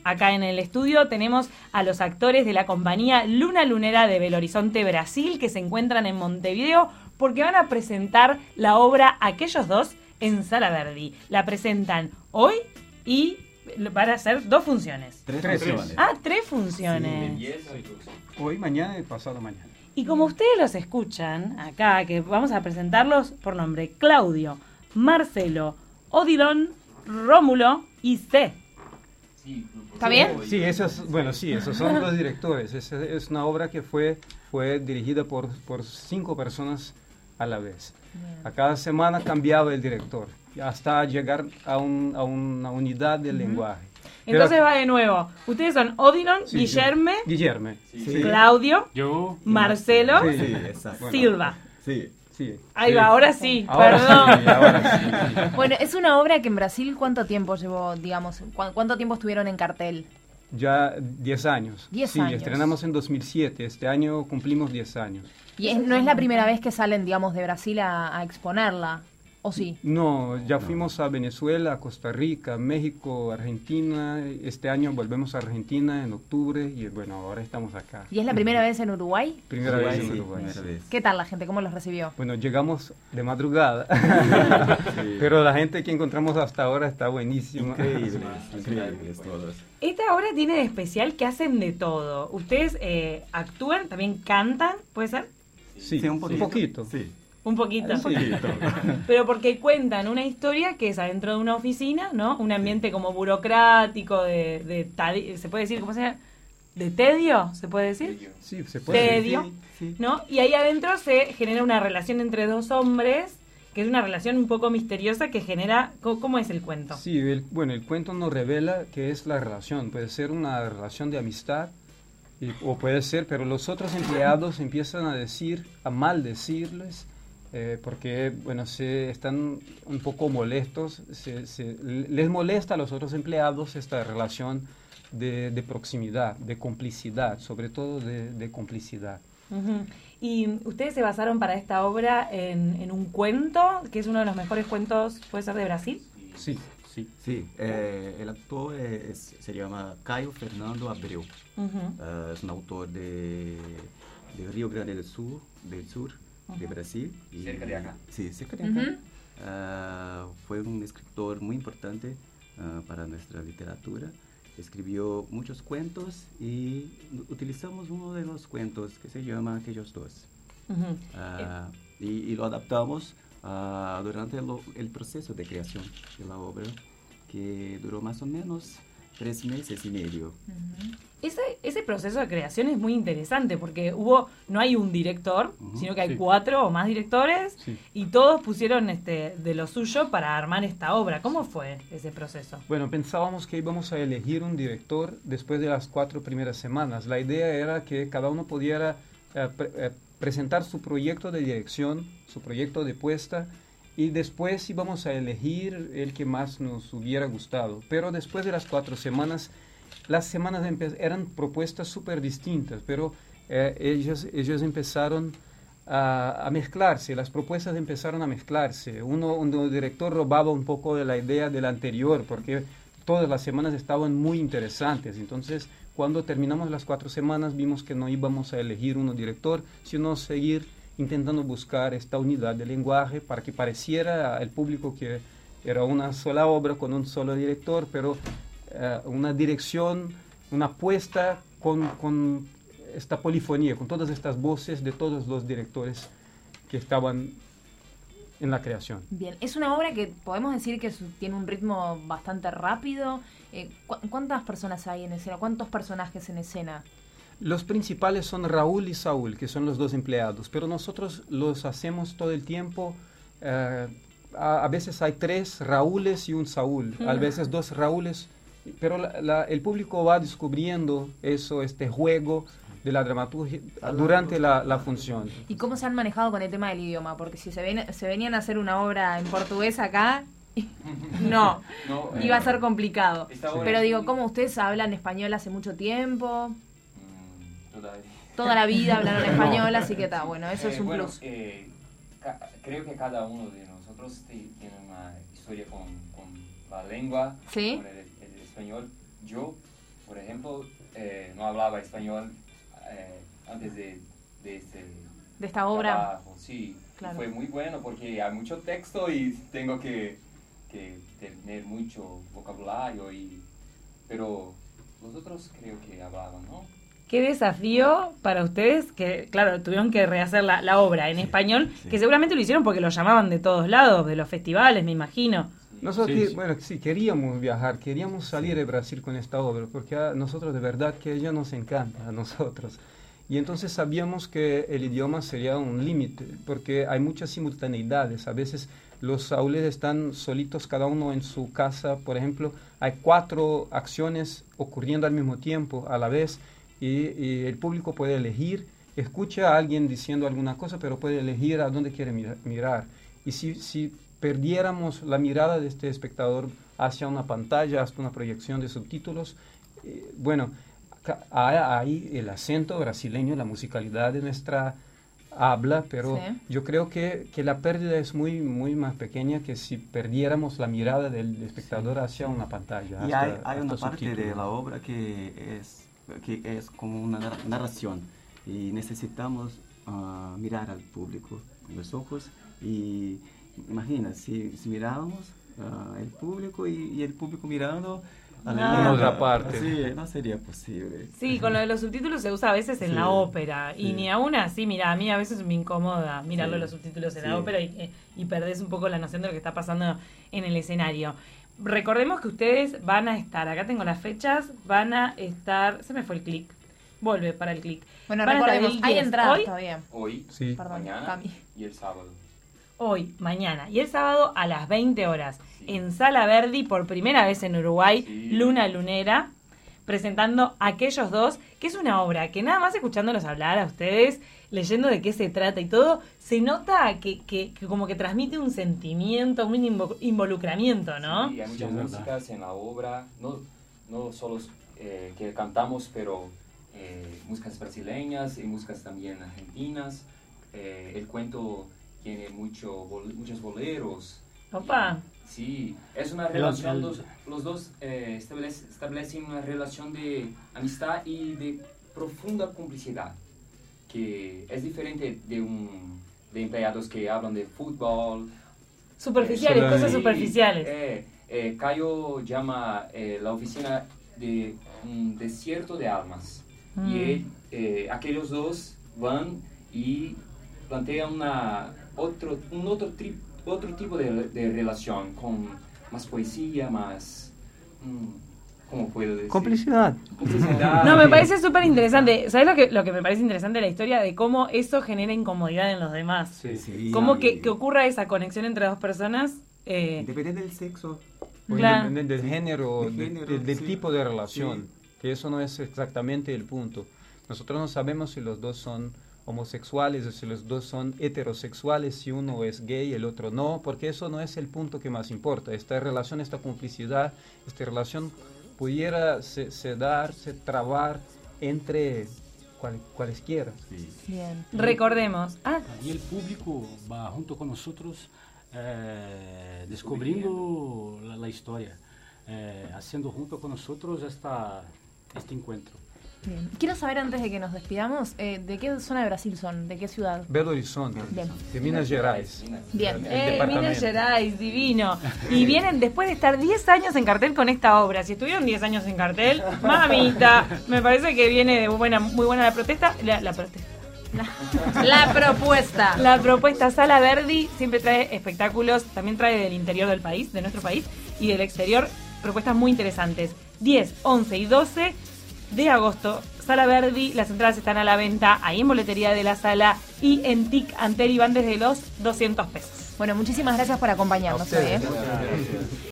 acá en el estudio tenemos a los actores de la compañía Luna Lunera de Belo Horizonte, Brasil, que se encuentran en Montevideo porque van a presentar la obra Aquellos dos en Sala Verdi. La presentan hoy y van a hacer 2 funciones. 3 funciones. 3 funciones. Sí, Hoy, mañana y pasado mañana. Y como ustedes los escuchan acá, que vamos a presentarlos por nombre: Claudio, Marcelo, Odilon, Rómulo y C. ¿Está bien? Sí, esos son los directores. Es una obra que fue dirigida por 5 personas a la vez. A cada semana cambiaba el director, hasta llegar a una unidad del lenguaje. Entonces va de nuevo. Ustedes son Odilon, Sí, Guillerme, sí. Claudio, Yo, Marcelo, Sí, exacto. Silva. Sí. Sí. Ahí va, ahora sí, Ahora perdón. sí, ahora sí. Bueno, es una obra que en Brasil, ¿cuánto tiempo llevó, digamos, cuánto tiempo estuvieron en cartel? Ya 10 años. 10 sí, años. estrenamos en 2007. Este año cumplimos 10 años. Y no es la primera vez que salen, digamos, de Brasil a exponerla, ¿o sí? No, ya fuimos a Venezuela, a Costa Rica, México, Argentina. Este año volvemos a Argentina en octubre y bueno, ahora estamos acá. ¿Y es la primera vez en Uruguay? Primera vez en Sí, Uruguay. primera vez. ¿Qué tal la gente? ¿Cómo los recibió? Bueno, llegamos de madrugada, pero la gente que encontramos hasta ahora está buenísima. Increíbles todos. Esta obra tiene de especial que hacen de todo. Ustedes actúan, también cantan, ¿puede ser? Sí, Sí, un poquito. Sí. Un poquito. Un poquito. Pero porque cuentan una historia que es adentro de una oficina, ¿no? Un ambiente como burocrático, ¿se puede decir cómo se llama? ¿De tedio? ¿Se puede decir? Sí, se puede. Tedio, Sí. ¿no? Y ahí adentro se genera una relación entre 2 hombres, que es una relación un poco misteriosa que genera... ¿Cómo es el cuento? Sí, el cuento nos revela qué es la relación. Puede ser una relación de amistad, o puede ser, pero los otros empleados empiezan a maldecirles, porque, bueno, están un poco molestos, les molesta a los otros empleados esta relación de proximidad, de complicidad, sobre todo de complicidad. Ujú. Y ustedes se basaron para esta obra en un cuento, que es uno de los mejores cuentos, ¿puede ser de Brasil? Sí. Sí, el actor se llama Caio Fernando Abreu. Ujú. Es un autor de Río Grande del Sur, de Brasil. Cerca de acá. Sí, cerca de acá. Fue un escritor muy importante para nuestra literatura. Escribió muchos cuentos y utilizamos uno de los cuentos que se llama Aquellos dos. Ujú. Y lo adaptamos durante el proceso de creación de la obra, que duró más o menos 3 meses y medio. Ese proceso de creación es muy interesante porque no hay un director, sino que hay Sí. 4 o más directores, Sí. y todos pusieron de lo suyo para armar esta obra. ¿Cómo fue ese proceso? Bueno, pensábamos que íbamos a elegir un director después de las 4 primeras semanas. La idea era que cada uno pudiera presentar su proyecto de dirección, su proyecto de puesta, y después íbamos a elegir el que más nos hubiera gustado. Pero después de las 4 semanas, las semanas eran propuestas súper distintas, pero ellos empezaron a mezclarse, las propuestas empezaron a mezclarse. Un director robaba un poco de la idea del anterior, porque todas las semanas estaban muy interesantes. Entonces, cuando terminamos las 4 semanas, vimos que no íbamos a elegir un director, sino seguir intentando buscar esta unidad de lenguaje para que pareciera al público que era una sola obra con un solo director, pero una dirección, una apuesta con esta polifonía, con todas estas voces de todos los directores que estaban en la creación. Bien, es una obra que podemos decir que tiene un ritmo bastante rápido. ¿Cuántas personas hay en escena? ¿Cuántos personajes en escena? Los principales son Raúl y Saúl, que son los 2 empleados, pero nosotros los hacemos todo el tiempo. A veces hay 3 Raúles y un Saúl, a veces 2 Raúles, pero el público va descubriendo este juego de la dramaturgia durante la función. ¿Y cómo se han manejado con el tema del idioma? Porque si se venían a hacer una obra en portugués acá, no, iba a ser complicado. Pero digo, ¿cómo ustedes hablan español hace mucho tiempo? Toda la vida hablaron español, así que está, bueno, eso es un plus. Creo que cada uno de nosotros tiene una historia con la lengua, ¿Sí? con el español. Yo por ejemplo, no hablaba español antes de esta obra. Trabajo. Sí, claro. Fue muy bueno porque hay mucho texto y tengo que tener mucho vocabulario, pero los otros creo que hablaban, ¿no? Qué desafío para ustedes, que claro, tuvieron que rehacer la obra en español, que seguramente lo hicieron porque lo llamaban de todos lados, de los festivales, me imagino. Nosotros, bueno, sí, queríamos viajar, queríamos salir de Brasil con esta obra, porque a nosotros de verdad que ella nos encanta, a nosotros. Y entonces sabíamos que el idioma sería un límite, porque hay muchas simultaneidades. A veces los aules están solitos, cada uno en su casa. Por ejemplo, hay 4 acciones ocurriendo al mismo tiempo, a la vez, y el público puede elegir, escucha a alguien diciendo alguna cosa, pero puede elegir a dónde quiere mirar. Y si perdiéramos la mirada de este espectador hacia una pantalla, hacia una proyección de subtítulos, bueno, hay el acento brasileño, la musicalidad de nuestra habla, pero yo creo que la pérdida es muy más pequeña que si perdiéramos la mirada del espectador hacia una pantalla. Y hay una parte de la obra que es como una narración y necesitamos mirar al público en los ojos y imagina, si mirábamos el público y el público mirando en otra parte. Sí, no sería posible. Sí, con lo de los subtítulos se usa a veces en la ópera y ni aún así, mira, a mí a veces me incomoda mirarlo los subtítulos en la ópera y perdés un poco la noción de lo que está pasando en el escenario. Recordemos que ustedes van a estar, acá tengo las fechas, van a estar, se me fue el clic, vuelve para el clic. Bueno, recordemos, hay entradas todavía. Hoy, mañana y el sábado. Hoy, mañana y el sábado a las 20 horas en Sala Verdi, por primera vez en Uruguay, Luna Lunera, presentando Aquellos Dos, que es una obra que nada más escuchándolos hablar a ustedes, leyendo de qué se trata y todo, se nota que como que transmite un sentimiento, un involucramiento, ¿no? Sí, hay muchas músicas en la obra, no solo que cantamos, pero músicas brasileñas y músicas también argentinas. El cuento tiene muchos boleros. Opa. Sí, es una relación, los dos establecen una relación de amistad y de profunda complicidad, que es diferente de empleados que hablan de fútbol. Superficiales, cosas superficiales. Caio llama la oficina de un desierto de almas. Y aquellos dos van y plantean otro tipo de relación, con más poesía, más... ¿cómo puedo decir? Complicidad. No, me parece súper interesante. ¿Sabes lo que me parece interesante de la historia? De cómo eso genera incomodidad en los demás. Sí. Cómo que ocurra esa conexión entre dos personas. Depende del sexo. Claro. Depende del género, del tipo de relación. Que eso no es exactamente el punto. Nosotros no sabemos si los dos son homosexuales o si los dos son heterosexuales, si uno es gay y el otro no, porque eso no es el punto que más importa. Esta relación, esta complicidad, esta relación pudiera darse, trabar entre cualesquiera. Sí. Bien. Recordemos. Y el público va junto con nosotros descubriendo la historia, haciendo junto con nosotros este encuentro. Bien. Quiero saber, antes de que nos despidamos, ¿de qué zona de Brasil son? ¿De qué ciudad? Belo Horizonte, de Minas Gerais. Bien. Minas Gerais, divino. Y vienen después de estar 10 años en cartel con esta obra. Si estuvieron 10 años en cartel, mamita, me parece que viene muy buena la protesta. La propuesta. La propuesta. Sala Verdi siempre trae espectáculos, también trae del interior del país, de nuestro país, y del exterior, propuestas muy interesantes. 10, 11 y 12 de agosto, Sala Verdi. Las entradas están a la venta ahí en boletería de la sala y en TIC Antel, y van desde los $200. Bueno, muchísimas gracias por acompañarnos hoy.